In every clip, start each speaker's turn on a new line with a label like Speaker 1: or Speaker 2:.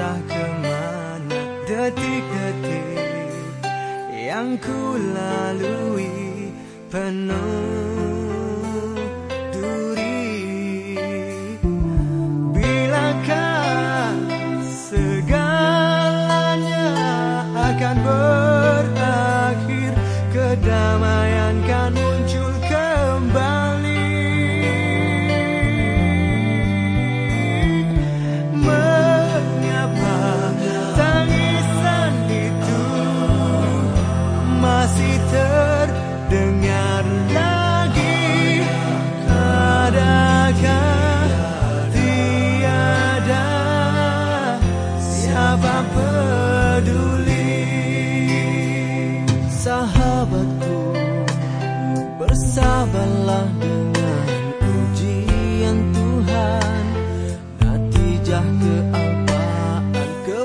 Speaker 1: entah kemana detik-detik yang ku lalui penuh duri. Bilakah segalanya akan berakhir, kedamaian kan muncul kembali. Mengapa tangisan itu masih terdengar lagi? Adakah tiada siapa peduli? Sahabatku, bersabarlah dengan ujian Tuhan. Natijah kealpaan,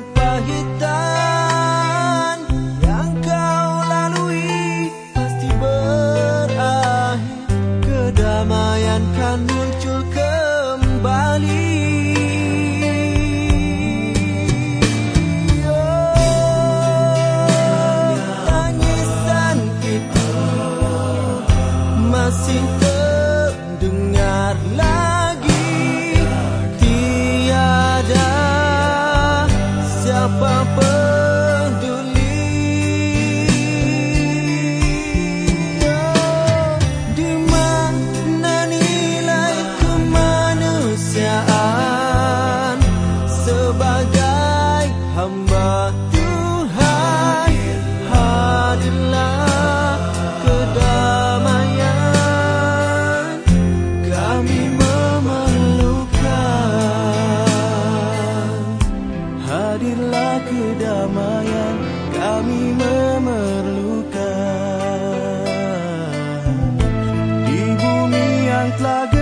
Speaker 1: kepahitan yang kau lalui pasti berakhir, kedamaian kan muncul kembali. Tangisan itu masih terdengar lagi. Tiada siapa peduli. Di mana nilai kemanusiaan sebagai hamba Tuhan? Hadirlah kedamaian, kami memerlukan. Hadirlah kedamaian, kami memerlukan. Di bumi yang telah